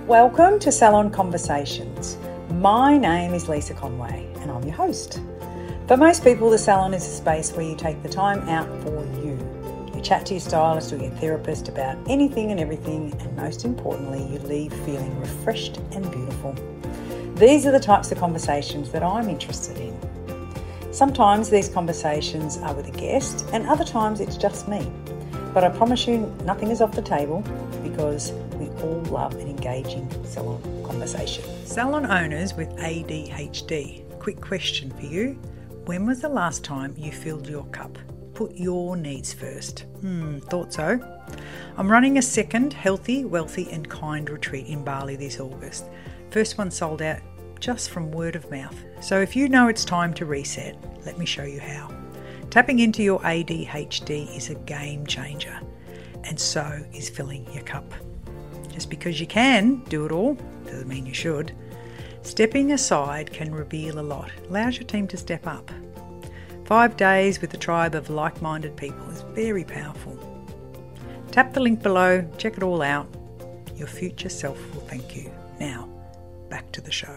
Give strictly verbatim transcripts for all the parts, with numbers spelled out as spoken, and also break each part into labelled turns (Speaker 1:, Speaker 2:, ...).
Speaker 1: Welcome to Salon Conversations. My name is Lisa Conway and I'm your host. For most people, the salon is a space where you take the time out for you. You chat to your stylist or your therapist about anything and everything, and most importantly, you leave feeling refreshed and beautiful. These are the types of conversations that I'm interested in. Sometimes these conversations are with a guest and other times it's just me. But I promise you nothing is off the table because we all love an engaging salon conversation. Salon owners with A D H D, quick question for you. When was the last time you filled your cup? Put your needs first. Hmm, thought so. I'm running a second healthy, wealthy and kind retreat in Bali this August. First one sold out just from word of mouth. So if you know it's time to reset, let me show you how. Tapping into your A D H D is a game changer, and so is filling your cup. Just because you can do it all doesn't mean you should. Stepping aside can reveal a lot. Allows your team to step up. Five days with a tribe of like-minded people is very powerful. Tap the link below, check it all out. Your future self will thank you. Now, back to the show.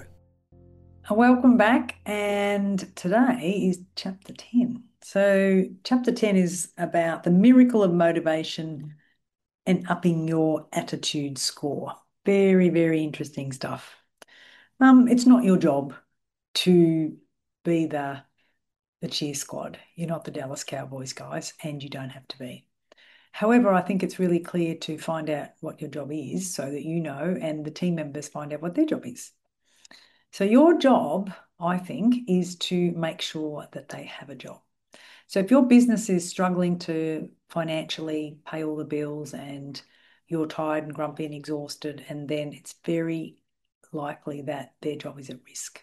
Speaker 1: Welcome back, and today is chapter ten. So chapter ten is about the miracle of motivation and upping your attitude score. Very, very interesting stuff. Um, it's not your job to be the, the cheer squad. You're not the Dallas Cowboys, guys, and you don't have to be. However, I think it's really clear to find out what your job is so that you know and the team members find out what their job is. So your job, I think, is to make sure that they have a job. So if your business is struggling to financially pay all the bills and you're tired and grumpy and exhausted, and then it's very likely that their job is at risk.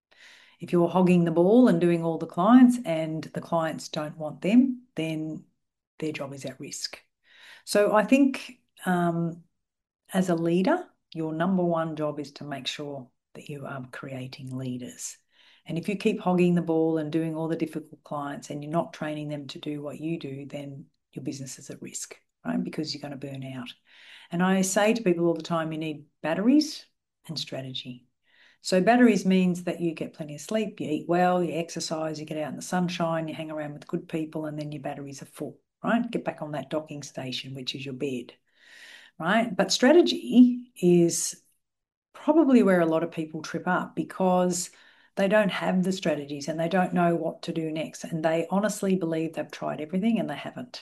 Speaker 1: If you're hogging the ball and doing all the clients and the clients don't want them, then their job is at risk. So I think um, as a leader, your number one job is to make sure that you are creating leaders. And if you keep hogging the ball and doing all the difficult clients and you're not training them to do what you do, then your business is at risk, right? Because you're going to burn out. And I say to people all the time, you need batteries and strategy. So batteries means that you get plenty of sleep, you eat well, you exercise, you get out in the sunshine, you hang around with good people, and then your batteries are full, right? Get back on that docking station, which is your bed, right? But strategy is probably where a lot of people trip up because they don't have the strategies and they don't know what to do next. And they honestly believe they've tried everything and they haven't.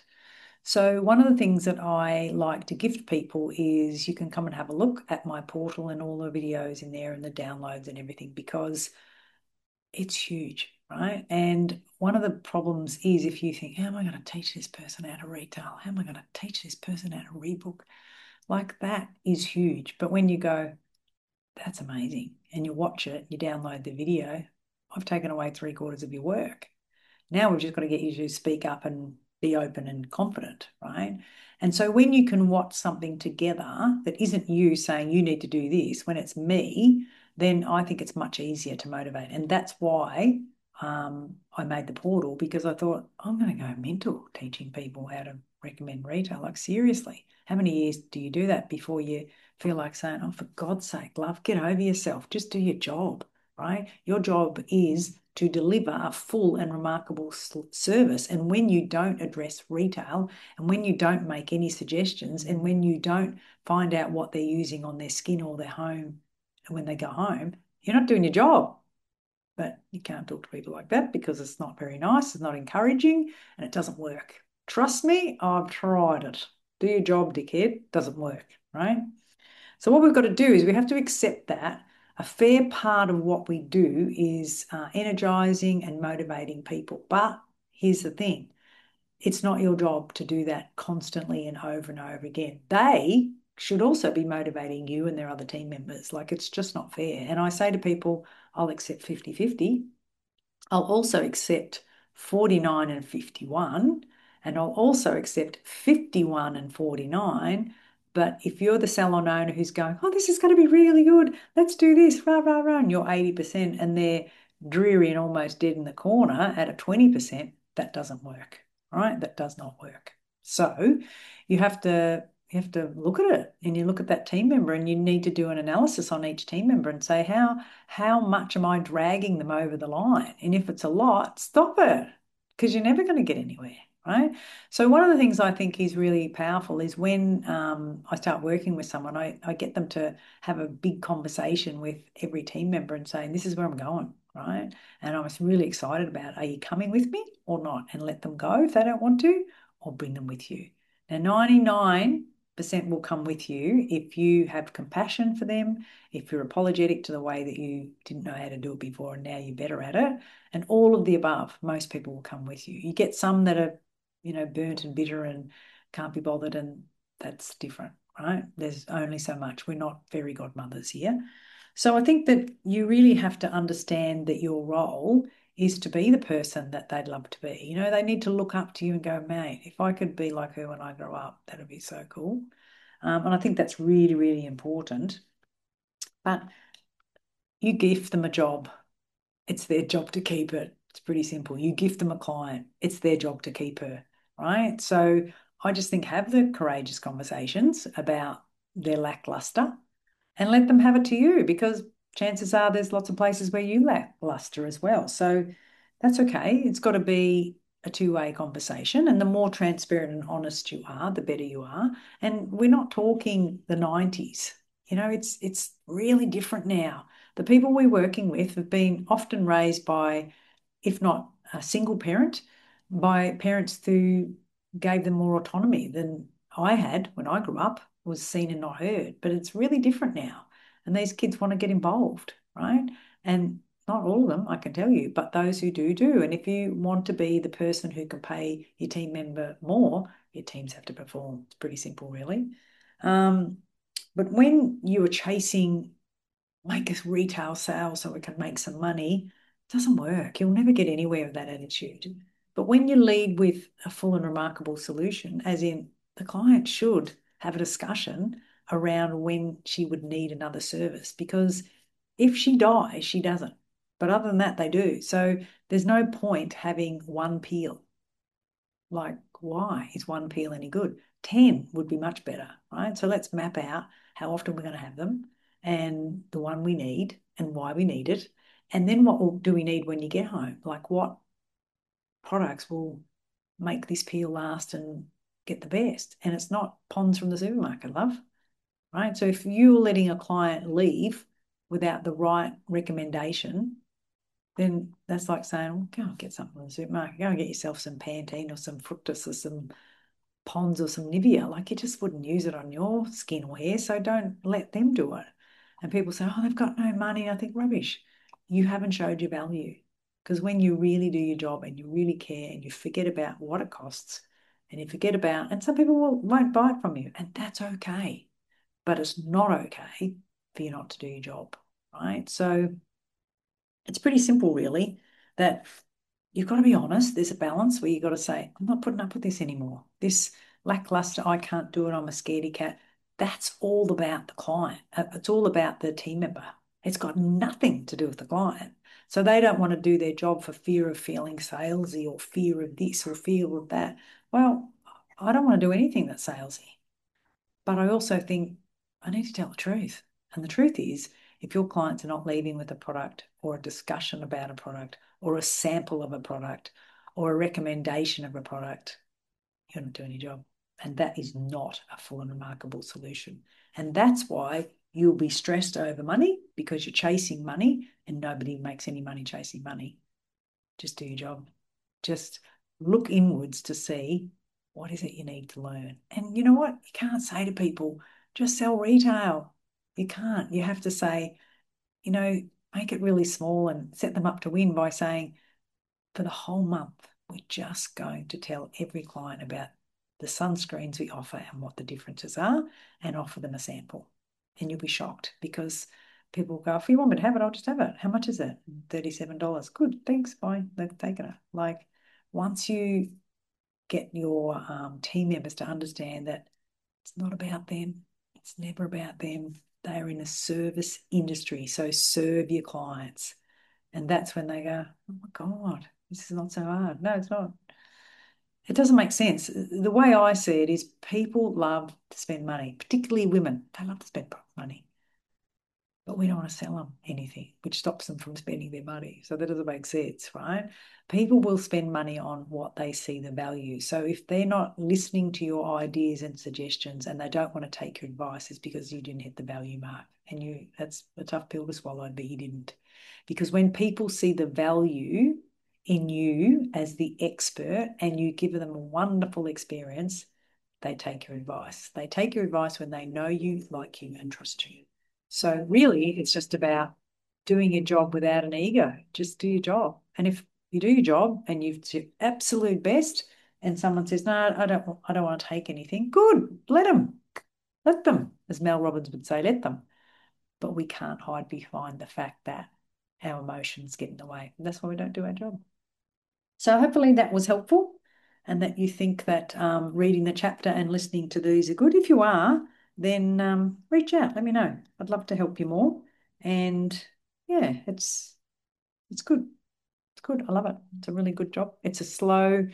Speaker 1: So one of the things that I like to gift people is you can come and have a look at my portal and all the videos in there and the downloads and everything, because it's huge, right? And one of the problems is if you think, how am I going to teach this person how to retail? How am I going to teach this person how to rebook? Like, that is huge. But when you go, that's amazing, and you watch it, you download the video, I've taken away three quarters of your work. Now we've just got to get you to speak up and be open and confident, right? And so when you can watch something together that isn't you saying you need to do this, when it's me, then I think it's much easier to motivate. And that's why um, I made the portal, because I thought, I'm going to go mental teaching people how to recommend retail. Like, seriously, how many years do you do that before you feel like saying, oh, for God's sake, love, get over yourself, just do your job, right? Your job is to deliver a full and remarkable service. And when you don't address retail, and when you don't make any suggestions, and when you don't find out what they're using on their skin or their home, and when they go home, you're not doing your job. But you can't talk to people like that because it's not very nice, it's not encouraging, and it doesn't work. Trust me, I've tried it. Do your job, dickhead. Doesn't work, right? So what we've got to do is we have to accept that a fair part of what we do is uh, energizing and motivating people. But here's the thing. It's not your job to do that constantly and over and over again. They should also be motivating you and their other team members. Like, it's just not fair. And I say to people, I'll accept fifty-fifty. I'll also accept forty-nine and fifty-one. And I'll also accept fifty-one and forty-nine. But if you're the salon owner who's going, oh, this is going to be really good, let's do this, rah, rah, rah, and you're eighty percent and they're dreary and almost dead in the corner at a twenty percent, that doesn't work, right? That does not work. So you have to you have to look at it, and you look at that team member, and you need to do an analysis on each team member and say, how how much am I dragging them over the line? And if it's a lot, stop it, because you're never going to get anywhere, right? So one of the things I think is really powerful is when um, I start working with someone, I, I get them to have a big conversation with every team member and saying, this is where I'm going, right? And I was really excited about, are you coming with me or not? And let them go if they don't want to, or bring them with you. Now, ninety-nine percent will come with you if you have compassion for them, if you're apologetic to the way that you didn't know how to do it before and now you're better at it, and all of the above. Most people will come with you. You get some that are, you know, burnt and bitter and can't be bothered, and that's different, right? There's only so much. We're not fairy godmothers here. So I think that you really have to understand that your role is to be the person that they'd love to be. You know, they need to look up to you and go, mate, if I could be like her when I grow up, that'd be so cool. Um, and I think that's really, really important. But you gift them a job. It's their job to keep it. It's pretty simple. You gift them a client. It's their job to keep her, right? So I just think have the courageous conversations about their lackluster and let them have it to you, because chances are there's lots of places where you lack luster as well. So that's okay. It's got to be a two-way conversation. And the more transparent and honest you are, the better you are. And we're not talking the nineties. You know, it's it's really different now. The people we're working with have been often raised by, if not a single parent, by parents who gave them more autonomy than I had when I grew up, was seen and not heard. But it's really different now. And these kids want to get involved, right? And not all of them, I can tell you, but those who do, do. And if you want to be the person who can pay your team member more, your teams have to perform. It's pretty simple, really. Um, but when you are chasing, make us retail sales so we can make some money, it doesn't work. You'll never get anywhere with that attitude. But when you lead with a full and remarkable solution, as in the client should have a discussion around when she would need another service, because if she dies, she doesn't. But other than that, they do. So there's no point having one peel. Like, why is one peel any good? ten would be much better, right? So let's map out how often we're going to have them and the one we need and why we need it. And then what do we need when you get home? Like, what products will make this peel last and get the best? And it's not Ponds from the supermarket, love, right? So if you're letting a client leave without the right recommendation, then that's like saying, well, go and get something from the supermarket. Go and get yourself some Pantene or some Fructus or some Ponds or some Nivea. Like, you just wouldn't use it on your skin or hair, so don't let them do it. And people say, oh, they've got no money. I think rubbish. You haven't showed your value. Because when you really do your job and you really care and you forget about what it costs and you forget about, and some people will, won't buy it from you, and that's okay. But it's not okay for you not to do your job, right? So it's pretty simple, really, that you've got to be honest. There's a balance where you've got to say, I'm not putting up with this anymore. This lackluster, I can't do it, I'm a scaredy cat. That's all about the client. Uh, It's all about the team member. It's got nothing to do with the client. So they don't want to do their job for fear of feeling salesy or fear of this or fear of that. Well, I don't want to do anything that's salesy. But I also think I need to tell the truth. And the truth is, if your clients are not leaving with a product or a discussion about a product or a sample of a product or a recommendation of a product, you're not doing your job. And that is not a full and remarkable solution. And that's why you'll be stressed over money, because you're chasing money, and nobody makes any money chasing money. Just do your job. Just look inwards to see what is it you need to learn. And you know what? You can't say to people, just sell retail. You can't. You have to say, you know, make it really small and set them up to win by saying, for the whole month, we're just going to tell every client about the sunscreens we offer and what the differences are, and offer them a sample. And you'll be shocked, because people go, if you want me to have it, I'll just have it. How much is it? thirty-seven dollars. Good, thanks, fine, they've taken it. Like, once you get your um, team members to understand that it's not about them, it's never about them. They are in a service industry, so serve your clients. And that's when they go, oh my God, this is not so hard. No, it's not. It doesn't make sense. The way I see it is people love to spend money, particularly women. They love to spend money. But we don't want to sell them anything, which stops them from spending their money. So that doesn't make sense, right? People will spend money on what they see the value. So if they're not listening to your ideas and suggestions and they don't want to take your advice, it's because you didn't hit the value mark. And you that's a tough pill to swallow, but you didn't. Because when people see the value in you as the expert and you give them a wonderful experience, they take your advice. They take your advice when they know you, like you, and trust you. So really, it's just about doing your job without an ego. Just do your job. And if you do your job and you've done your absolute best and someone says, no, I don't, I don't want to take anything, good, let them. Let them, as Mel Robbins would say, let them. But we can't hide behind the fact that our emotions get in the way. And that's why we don't do our job. So hopefully that was helpful and that you think that um, reading the chapter and listening to these are good. If you are, then um, reach out. Let me know. I'd love to help you more. And yeah, it's it's good. It's good. I love it. It's a really good job. It's a slow,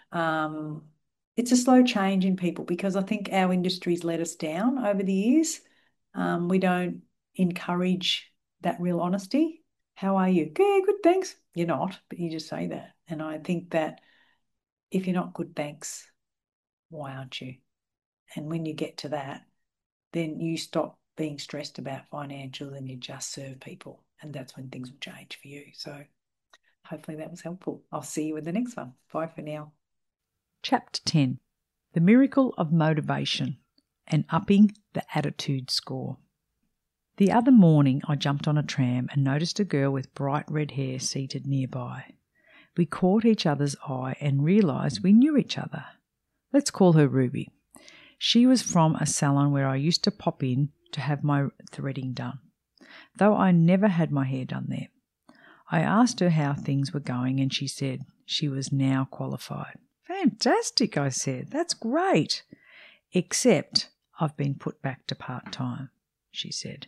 Speaker 1: um, it's a slow change in people because I think our industry's let us down over the years. Um, we don't encourage that real honesty. How are you? Yeah, good, thanks. You're not, but you just say that. And I think that if you're not good, thanks, why aren't you? And when you get to that, then you stop being stressed about financials and you just serve people. And that's when things will change for you. So hopefully that was helpful. I'll see you in the next one. Bye for now.
Speaker 2: Chapter ten, The Miracle of Motivation and Upping the Attitude Score. The other morning I jumped on a tram and noticed a girl with bright red hair seated nearby. We caught each other's eye and realised we knew each other. Let's call her Ruby. She was from a salon where I used to pop in to have my threading done, though I never had my hair done there. I asked her how things were going and she said she was now qualified. Fantastic, I said. That's great. Except I've been put back to part-time, she said.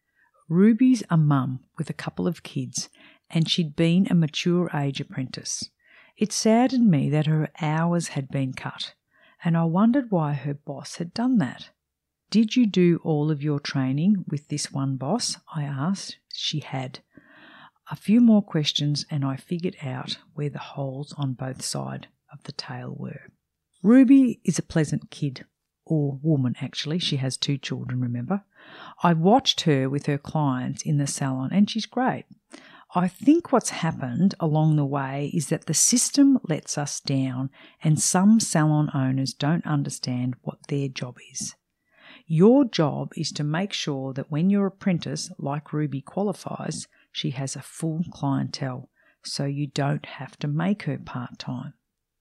Speaker 2: Ruby's a mum with a couple of kids and she'd been a mature age apprentice. It saddened me that her hours had been cut, and I wondered why her boss had done that. Did you do all of your training with this one boss? I asked. She had. A few more questions and I figured out where the holes on both sides of the tail were. Ruby is a pleasant kid, or woman actually. She has two children, remember. I watched her with her clients in the salon and she's great. I think what's happened along the way is that the system lets us down and some salon owners don't understand what their job is. Your job is to make sure that when your apprentice, like Ruby, qualifies, she has a full clientele, so you don't have to make her part-time.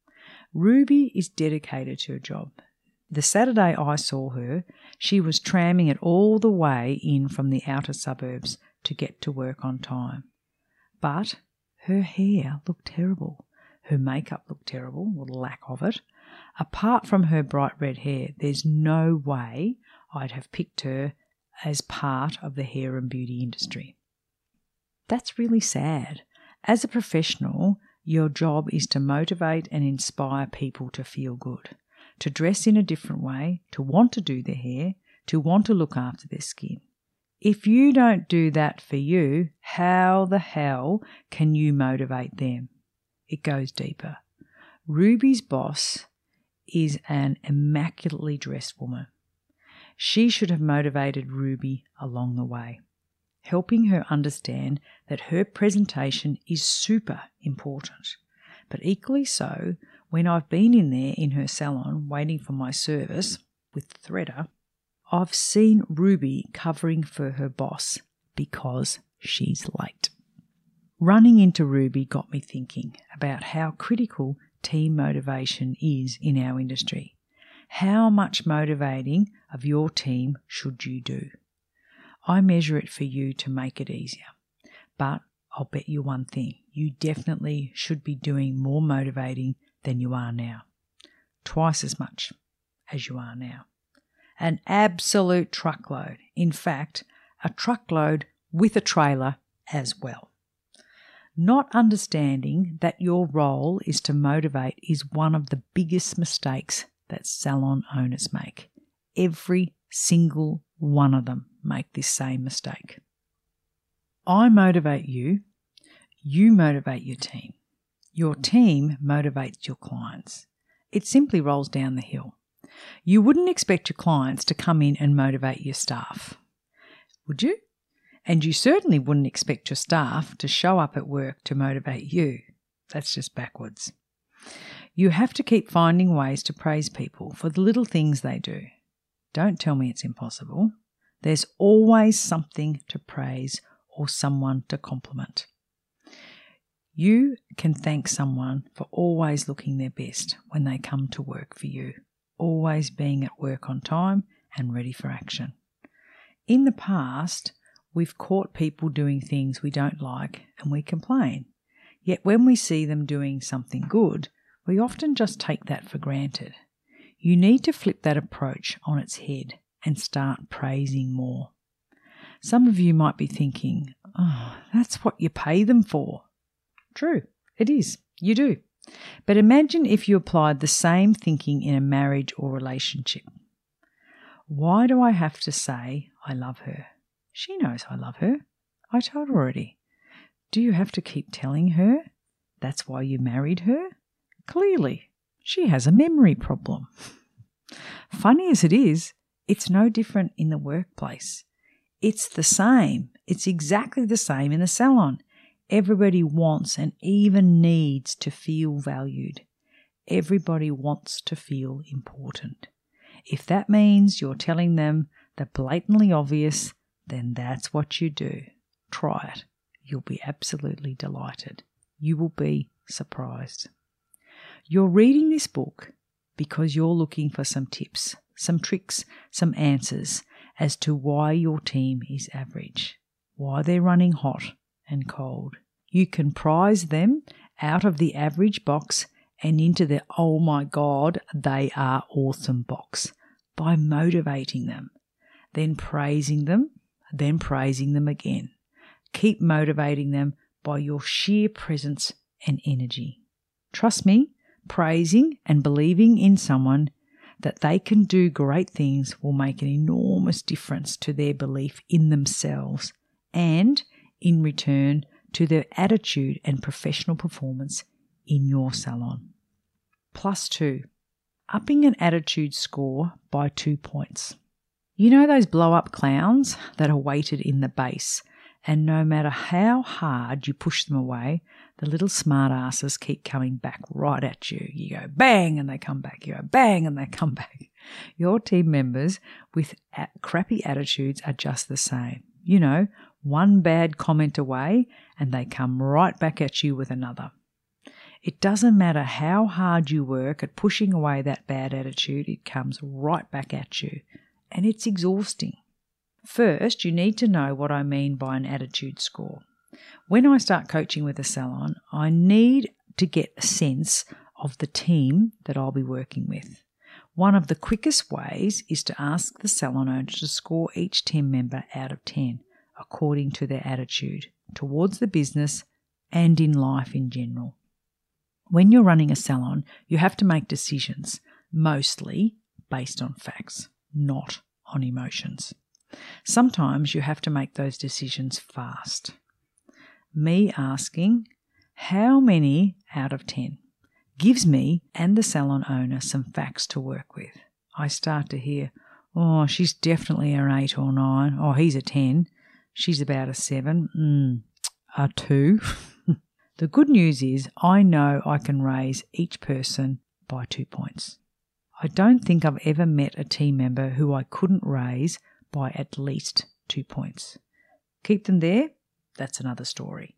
Speaker 2: Ruby is dedicated to her job. The Saturday I saw her, she was tramming it all the way in from the outer suburbs to get to work on time. But her hair looked terrible. Her makeup looked terrible, or the lack of it. Apart from her bright red hair, there's no way I'd have picked her as part of the hair and beauty industry. That's really sad. As a professional, your job is to motivate and inspire people to feel good, to dress in a different way, to want to do their hair, to want to look after their skin. If you don't do that for you, how the hell can you motivate them? It goes deeper. Ruby's boss is an immaculately dressed woman. She should have motivated Ruby along the way, helping her understand that her presentation is super important. But equally so, when I've been in there in her salon waiting for my service with the threader, I've seen Ruby covering for her boss because she's late. Running into Ruby got me thinking about how critical team motivation is in our industry. How much motivating of your team should you do? I measure it for you to make it easier. But I'll bet you one thing, you definitely should be doing more motivating than you are now. Twice as much as you are now. An absolute truckload. In fact, a truckload with a trailer as well. Not understanding that your role is to motivate is one of the biggest mistakes that salon owners make. Every single one of them make this same mistake. I motivate you. You motivate your team. Your team motivates your clients. It simply rolls down the hill. You wouldn't expect your clients to come in and motivate your staff, would you? And you certainly wouldn't expect your staff to show up at work to motivate you. That's just backwards. You have to keep finding ways to praise people for the little things they do. Don't tell me it's impossible. There's always something to praise or someone to compliment. You can thank someone for always looking their best when they come to work for you, always being at work on time and ready for action. In the past, we've caught people doing things we don't like and we complain. Yet when we see them doing something good, we often just take that for granted. You need to flip that approach on its head and start praising more. Some of you might be thinking, oh, that's what you pay them for. True, it is. You do. But imagine if you applied the same thinking in a marriage or relationship. Why do I have to say I love her? She knows I love her. I told her already. Do you have to keep telling her? That's why you married her? Clearly, she has a memory problem. Funny as it is, it's no different in the workplace. It's the same. It's exactly the same in the salon. Everybody wants and even needs to feel valued. Everybody wants to feel important. If that means you're telling them the blatantly obvious, then that's what you do. Try it. You'll be absolutely delighted. You will be surprised. You're reading this book because you're looking for some tips, some tricks, some answers as to why your team is average, why they're running hot and cold. You can prize them out of the average box and into the oh my God, they are awesome box by motivating them, then praising them, then praising them again. Keep motivating them by your sheer presence and energy. Trust me, praising and believing in someone that they can do great things will make an enormous difference to their belief in themselves and, in return, to their attitude and professional performance in your salon. Plus two, upping an attitude score by two points. You know those blow-up clowns that are weighted in the base, and no matter how hard you push them away, the little smart asses keep coming back right at you. You go bang and they come back. You go bang and they come back. Your team members with crappy attitudes are just the same. You know, one bad comment away and they come right back at you with another. It doesn't matter how hard you work at pushing away that bad attitude, it comes right back at you. And it's exhausting. First, you need to know what I mean by an attitude score. When I start coaching with a salon, I need to get a sense of the team that I'll be working with. One of the quickest ways is to ask the salon owner to score each team member out of ten according to their attitude towards the business and in life in general. When you're running a salon, you have to make decisions, mostly based on facts, not on emotions. Sometimes you have to make those decisions fast. Me asking, how many out of ten, gives me and the salon owner some facts to work with. I start to hear, oh, she's definitely an eight or nine. Oh, he's a ten. She's about a seven. Mm, a two. The good news is I know I can raise each person by two points. I don't think I've ever met a team member who I couldn't raise by at least two points. Keep them there, that's another story.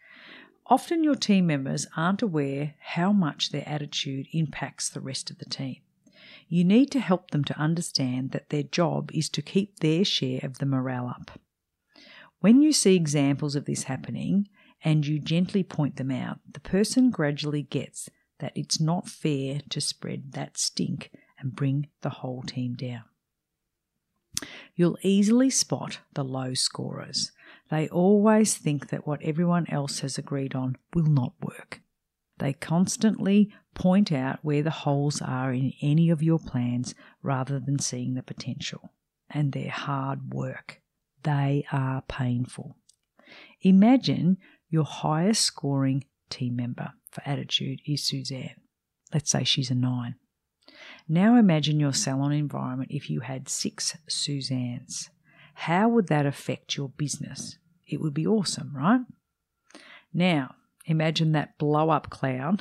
Speaker 2: Often your team members aren't aware how much their attitude impacts the rest of the team. You need to help them to understand that their job is to keep their share of the morale up. When you see examples of this happening and you gently point them out, the person gradually gets that it's not fair to spread that stink and bring the whole team down. You'll easily spot the low scorers. They always think that what everyone else has agreed on will not work. They constantly point out where the holes are in any of your plans rather than seeing the potential. And they're hard work. They are painful. Imagine your highest scoring team member for attitude is Suzanne. Let's say she's a nine. Now imagine your salon environment if you had six Suzannes. How would that affect your business? It would be awesome, right? Now, imagine that blow-up clown,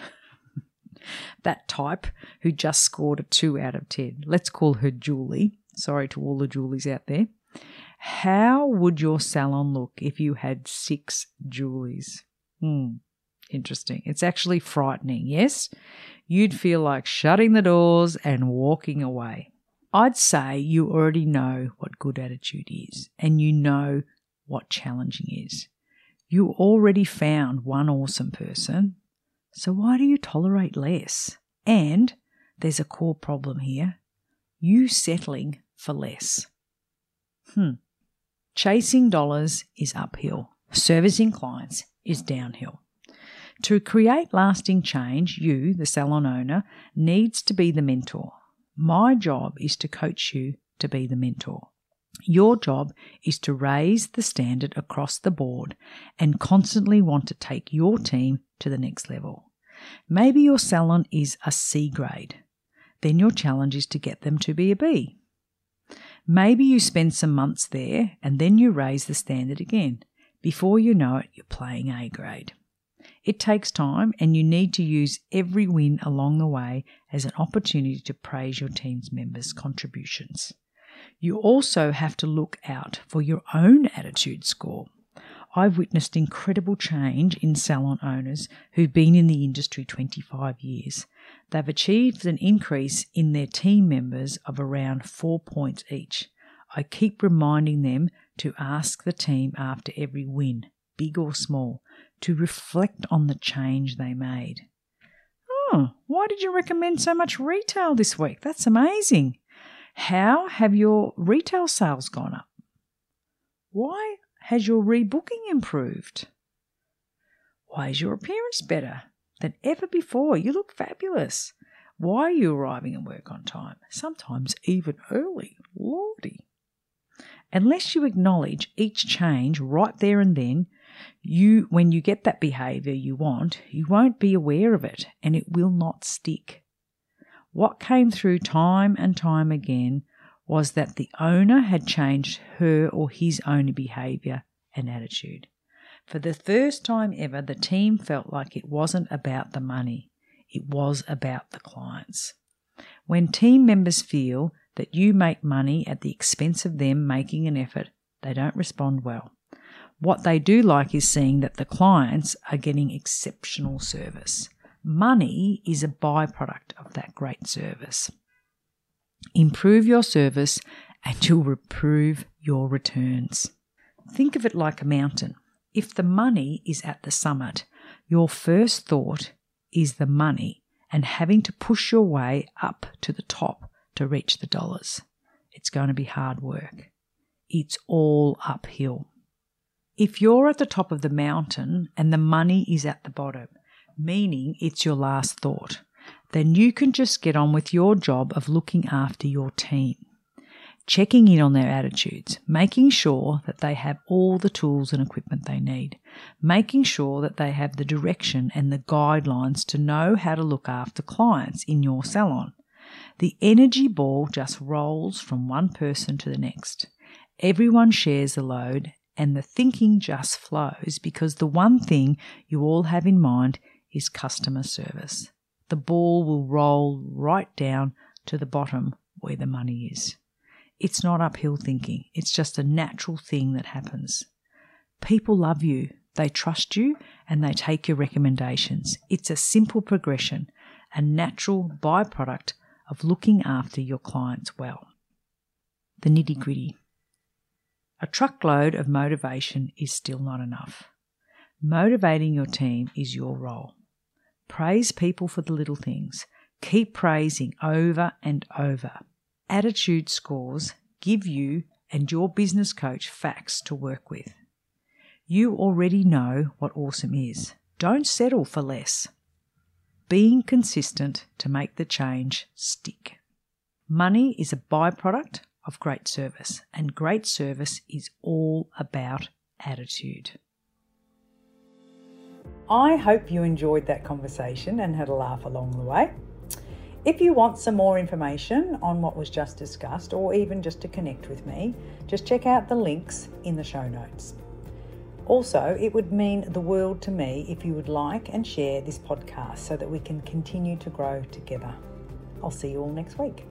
Speaker 2: that type who just scored a two out of ten. Let's call her Julie. Sorry to all the Julies out there. How would your salon look if you had six Julies? Hmm, interesting. It's actually frightening, yes? You'd feel like shutting the doors and walking away. I'd say you already know what good attitude is, and you know what challenging is. You already found one awesome person, so why do you tolerate less? And there's a core problem here. You settling for less. Hmm. Chasing dollars is uphill. Servicing clients is downhill. To create lasting change, you, the salon owner, needs to be the mentor. My job is to coach you to be the mentor. Your job is to raise the standard across the board and constantly want to take your team to the next level. Maybe your salon is a C grade. Then your challenge is to get them to be a B. Maybe you spend some months there and then you raise the standard again. Before you know it, you're playing A grade. It takes time, and you need to use every win along the way as an opportunity to praise your team's members' contributions. You also have to look out for your own attitude score. I've witnessed incredible change in salon owners who've been in the industry twenty-five years. They've achieved an increase in their team members of around four points each. I keep reminding them to ask the team after every win, big or small, to reflect on the change they made. Oh, why did you recommend so much retail this week? That's amazing. How have your retail sales gone up? Why has your rebooking improved? Why is your appearance better than ever before? You look fabulous. Why are you arriving at work on time? Sometimes even early. Lordy. Unless you acknowledge each change right there and then, you, when you get that behaviour you want, you won't be aware of it and it will not stick. What came through time and time again was that the owner had changed her or his own behaviour and attitude. For the first time ever, the team felt like it wasn't about the money. It was about the clients. When team members feel that you make money at the expense of them making an effort, they don't respond well. What they do like is seeing that the clients are getting exceptional service. Money is a byproduct of that great service. Improve your service and you'll improve your returns. Think of it like a mountain. If the money is at the summit, your first thought is the money and having to push your way up to the top to reach the dollars. It's going to be hard work. It's all uphill. If you're at the top of the mountain and the money is at the bottom, meaning it's your last thought, then you can just get on with your job of looking after your team, checking in on their attitudes, making sure that they have all the tools and equipment they need, making sure that they have the direction and the guidelines to know how to look after clients in your salon. The energy ball just rolls from one person to the next. Everyone shares the load and the thinking just flows because the one thing you all have in mind is customer service. The ball will roll right down to the bottom where the money is. It's not uphill thinking. It's just a natural thing that happens. People love you. They trust you and they take your recommendations. It's a simple progression, a natural byproduct of looking after your clients well. The nitty-gritty. A truckload of motivation is still not enough. Motivating your team is your role. Praise people for the little things. Keep praising over and over. Attitude scores give you and your business coach facts to work with. You already know what awesome is. Don't settle for less. Being consistent to make the change stick. Money is a byproduct of great service, and great service is all about attitude.
Speaker 1: I hope you enjoyed that conversation and had a laugh along the way. If you want some more information on what was just discussed, or even just to connect with me, just check out the links in the show notes. Also, it would mean the world to me if you would like and share this podcast so that we can continue to grow together. I'll see you all next week.